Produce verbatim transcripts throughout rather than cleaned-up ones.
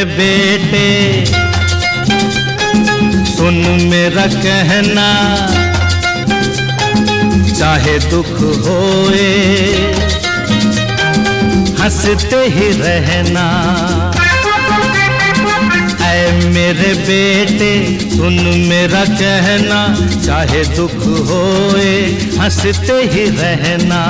मेरे बेटे सुन मेरा कहना, चाहे दुख होए हंसते ही रहना। ऐ मेरे बेटे सुन मेरा कहना, चाहे दुख होए हंसते ही रहना।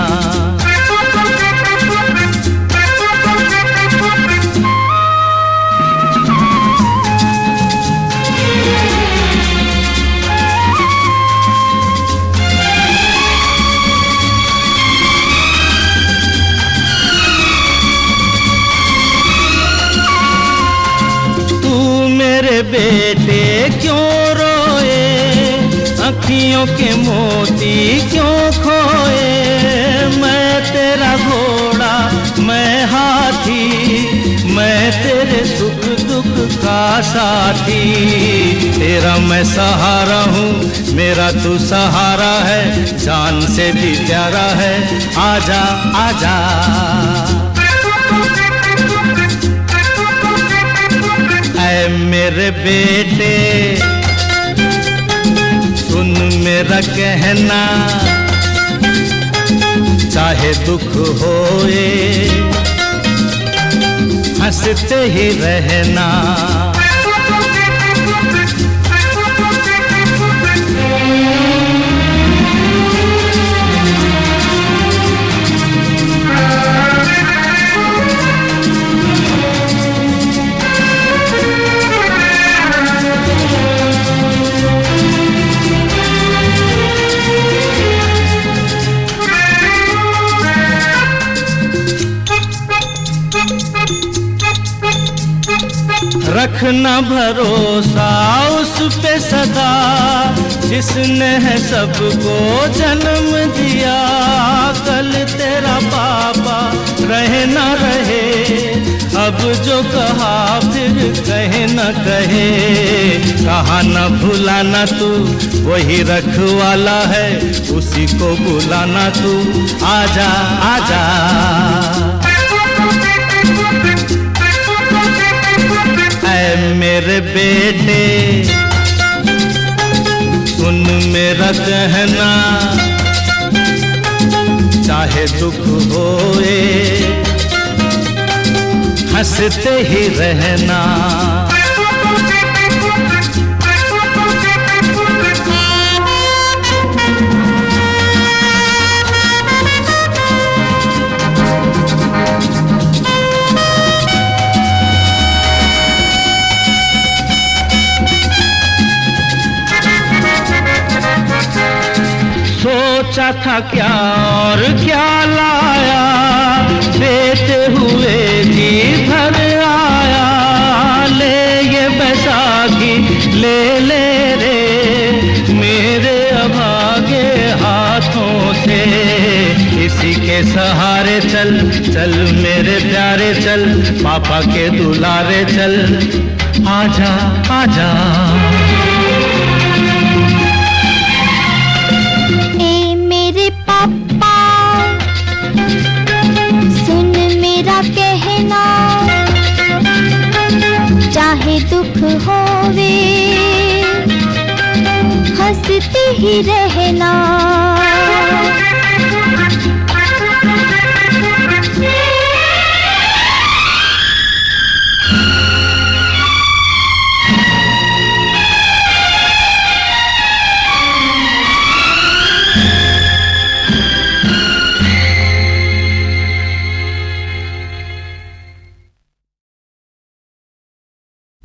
मेरे बेटे क्यों रोए, अखियों के मोती क्यों खोए। मैं तेरा घोड़ा मैं हाथी, मैं तेरे सुख दुख का साथी। तेरा मैं सहारा हूँ, मेरा तू सहारा है, जान से भी प्यारा है। आजा आजा ऐ मेरे बेटे सुन मेरा कहना, चाहे दुख होए हंसते ही रहना। रखना भरोसा उस पे सदा, जिसने है सबको जन्म दिया। कल तेरा पापा रहे न रहे, अब जो कहा फिर कहे न कहे। कहा न भुलाना तू वही रखवाला है, उसी को बुलाना तू। आजा आजा ऐ मेरे बेटे सुन मेरा कहना, चाहे दुख होए हंसते ही रहना। सोचा था क्या और क्या लाया, देते हुए भी घर आया। ले ये बैसाखी ले ले रे मेरे अभागे हाथों से। इसी के सहारे चल चल मेरे प्यारे चल, पापा के दुलारे चल। आजा आजा चाहे दुख होवे हंसते ही रहना।